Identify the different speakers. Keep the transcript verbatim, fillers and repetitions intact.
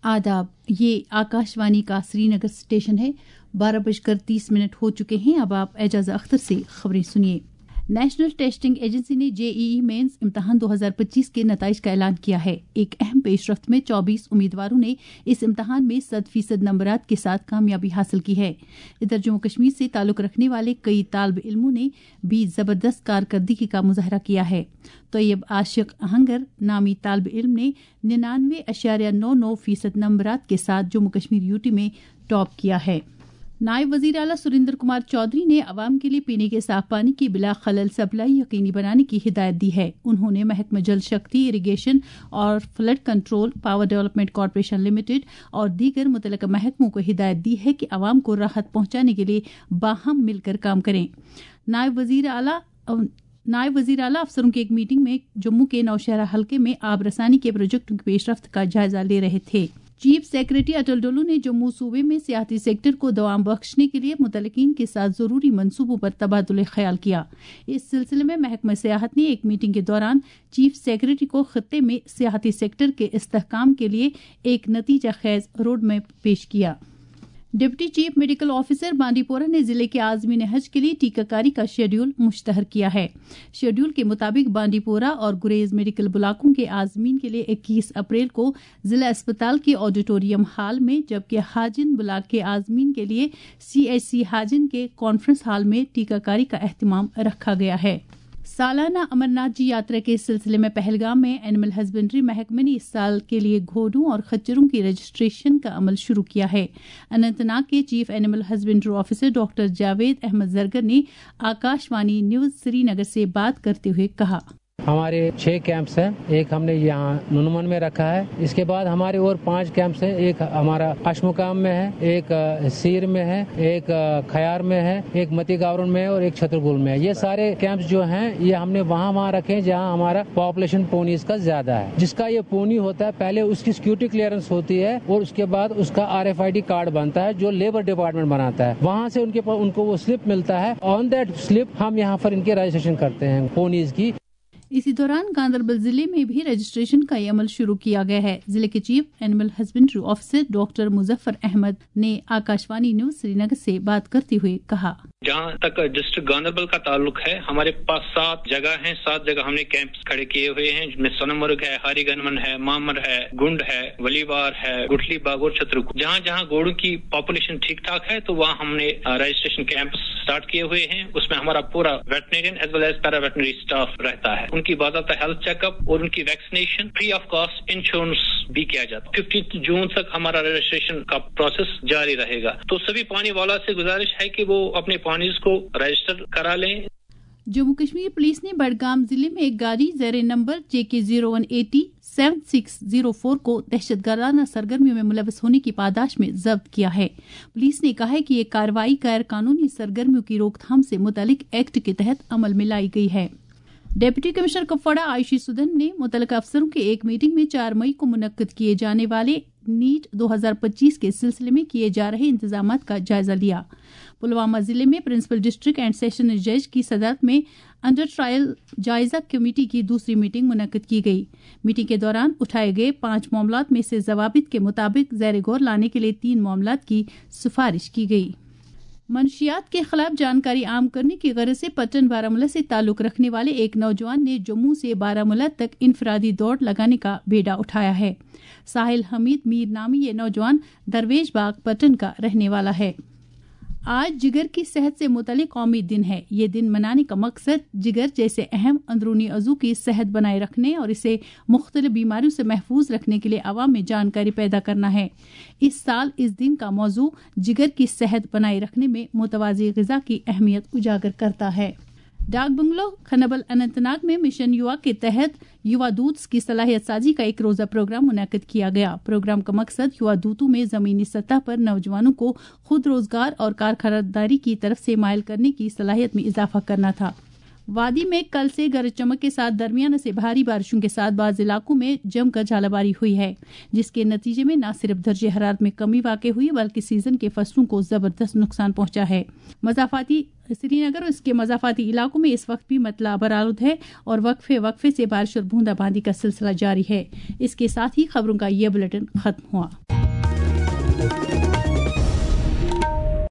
Speaker 1: आदाब, ये आकाशवाणी का श्रीनगर स्टेशन है। बारह बजकर तीस मिनट हो चुके हैं। अब आप एजाज अख्तर से खबरें सुनिए। नेशनल टेस्टिंग एजेंसी ने जेईई मेंस इम्तहान दो हज़ार पच्चीस के नताइज का ऐलान किया है। एक अहम पेशरफ्त में चौबीस उम्मीदवारों ने इस इम्तहान में सद फीसद नंबरात के साथ कामयाबी हासिल की है। इधर जम्मू कश्मीर से ताल्लुक रखने वाले कई तालब इल्मों ने भी जबरदस्त कारकर्दगी का मुजाहरा किया है। तैयब आशिक आहंगर नामी तालब इल्म ने निन्यानवे अशारिया नौ नौ फीसद नंबरात के साथ जम्मू कश्मीर यूटी में टॉप किया है। नायब वजीर आला सुरेंद्र कुमार चौधरी ने अवाम के लिए पीने के साफ पानी की बिला खलल सप्लाई यकीनी बनाने की हिदायत दी है। उन्होंने महकमा जल शक्ति, इरिगेशन और flood control, power development corporation limited और दीगर मुतल्लिका महकमों को हिदायत दी है कि अवाम को राहत पहुंचाने के लिए बाहम मिलकर काम करें। नायब वजीर आला नायब वजीर आला अफसरों की एक मीटिंग में जम्मू के नौशहरा हलके में आब रसानी के प्रोजेक्टों की पेशरफ्त का जायजा ले रहे थे। चीफ सेक्रेटरी अटल डोलू ने जम्मू सूबे में सियाती सेक्टर को दवाम बख्शने के लिए मुतल्लिकीन के साथ जरूरी मंसूबों पर तबादुल ख्याल किया। इस सिलसिले में महकमा सियाहत ने एक मीटिंग के दौरान चीफ सेक्रेटरी को खत्ते में सियाती सेक्टर के इस्तेहकाम के लिए एक नतीजा खैज रोड मैप पेश किया। Deputy chief medical officer Bandipora ने जिले के आज़मीन हज के लिए टीकाकारी का शेड्यूल मुश्तहर किया है। शेड्यूल के मुताबिक बांडीपोरा और गुरेज मेडिकल ब्लॉकों के आज़मीन के लिए इक्कीस अप्रैल को जिला अस्पताल के ऑडिटोरियम हॉल में, जबकि हाजिन ब्लॉक के आज़मीन के लिए सीएचसी हाजिन के कॉन्फ्रेंस हॉल में टीकाकारी का एहतमाम रखा गया है। सालाना अमरनाथ जी यात्रा के सिलसिले में पहलगाम में एनिमल हस्बेंड्री महकमे ने इस साल के लिए घोड़ों और खच्चरों की रजिस्ट्रेशन का अमल शुरू किया है। अनंतनाग के chief animal husbandry officer doctor Javed Ahmad Zargar ने आकाशवाणी न्यूज श्रीनगर से बात करते हुए कहा,
Speaker 2: हमारे छह कैंप्स हैं। एक हमने यहाँ नुनमन में रखा है। इसके बाद हमारे और पांच कैंप्स हैं। एक हमारा अशमुकाम में है, एक सीर में है, एक खयार में है, एक मती गावरन में है और एक छतरपुर में है। ये सारे कैंप्स जो हैं ये हमने वहाँ वहाँ रखे हैं जहाँ हमारा पॉपुलेशन पोनीज का ज्यादा है। जिसका ये पोनी होता है पहले उसकी सिक्योरिटी क्लियरेंस होती है और उसके बाद उसका R F I D card बनता है जो लेबर डिपार्टमेंट बनाता है। वहाँ से उनके उनको वो स्लिप मिलता है। ऑन दैट स्लिप हम यहाँ पर इनके रजिस्ट्रेशन करते हैं पोनीज की।
Speaker 1: इसी दौरान गांधरबल जिले में भी रजिस्ट्रेशन का अमल शुरू किया गया है। जिले के chief animal husbandry officer doctor Muzaffar Ahmad ने आकाशवाणी न्यूज श्रीनगर से बात करते हुए कहा,
Speaker 3: जहाँ तक डिस्ट्रिक्ट गांधरबल का ताल्लुक है, हमारे पास सात जगह हैं। सात जगह हमने कैंप्स खड़े किए हुए हैं, जिनमें सोनमर्ग है, हारीगनमन है, मामर है, गुंड है, वलीवार है, गुठली बाग और छतरपुर। जहाँ जहाँ घोड़ों की पॉपुलेशन ठीक ठाक है तो वहाँ हमने रजिस्ट्रेशन कैंप्स स्टार्ट किए हुए हैं। उसमें हमारा पूरा veterinarian as well as para veterinary staff रहता है। उनकी बाकायदा हेल्थ चेकअप और उनकी vaccination free of cost insurance भी किया जाता है। फिफ्टीन जून तक हमारा रजिस्ट्रेशन का प्रोसेस जारी रहेगा। तो सभी पानी वाला से गुजारिश है कि वो अपने पानी को रजिस्टर करा लें।
Speaker 1: जम्मू कश्मीर पुलिस ने बडगाम जिले में एक गाड़ी जेर number J K zero one AT seven six zero four को दहशतगर्दाना सरगर्मियों में मुलविस होने की पादाश में जब्त किया है। पुलिस ने कहा है कि ये कार्रवाई गैर कानूनी सरगर्मियों की रोकथाम से मुतालिक एक्ट के तहत अमल में लाई गई है। डिप्टी कमिश्नर कुपवाड़ा आयशी सुदन ने मुतल्लिका अफसरों की एक मीटिंग में चार मई को मुनक्किद किए जाने वाले नीट दो हज़ार पच्चीस के सिलसिले में किए जा रहे इंतजामात का जायजा लिया। पुलवामा जिले में प्रिंसिपल डिस्ट्रिक्ट एंड सेशन जज की सदारत में अंडर ट्रायल जायजा कमेटी की दूसरी मीटिंग मुनक्किद की गई। मीटिंग के दौरान उठाए गए पांच मामलात में से जवाबित के मुताबिक ज़ेर गौर लाने के लिए तीन मामलात की सिफारिश की गई। मनशियात के खिलाफ जानकारी आम करने की गरज से पट्टन बारामूला से ताल्लुक रखने वाले एक नौजवान ने जम्मू से बारामूला तक इनफरादी दौड़ लगाने का बेड़ा उठाया है। साहिल हमीद मीर नामी ये नौजवान दरवेश बाग पट्टन का रहने वाला है। आज जिगर की सेहत से मुतालिक कौमी दिन है। ये दिन मनाने का मकसद जिगर जैसे अहम अंदरूनी अज़ू की सेहत बनाए रखने और इसे मुख्तलिफ बीमारियों से महफूज रखने के लिए अवाम में जानकारी पैदा करना है। इस साल इस दिन का मौजू जिगर की सेहत बनाए रखने में मुतवाज़ी ग़िज़ा की अहमियत उजागर करता है। डाक बंगलो खनबल अनंतनाग में मिशन युवा के तहत युवा दूत की सलाहियत साजी का एक रोजा प्रोग्राम मुनक्किद किया गया। प्रोग्राम का मकसद युवा दूतों में जमीनी सतह पर नौजवानों को खुद रोजगार और कारखानदारी की तरफ से मायल करने की सलाहियत में इजाफा करना था। वादी में कल से गरज चमक के साथ दरमियान से भारी बारिशों के साथ बाज़ इलाकों में जमकर झालाबारी हुई है, जिसके नतीजे में न सिर्फ दर्जे हरारत में कमी वाक़ई हुई बल्कि सीजन के फसलों को जबरदस्त नुकसान पहुंचा है। मज़ाफ़ाती श्रीनगर और इसके मज़ाफ़ाती इलाकों में इस वक्त भी मतला बरालुद है और वक्फे वक्फे से बारिश और बूंदाबांदी का सिलसिला जारी है। इसके साथ ही खबरों का ये बुलेटिन खत्म हुआ।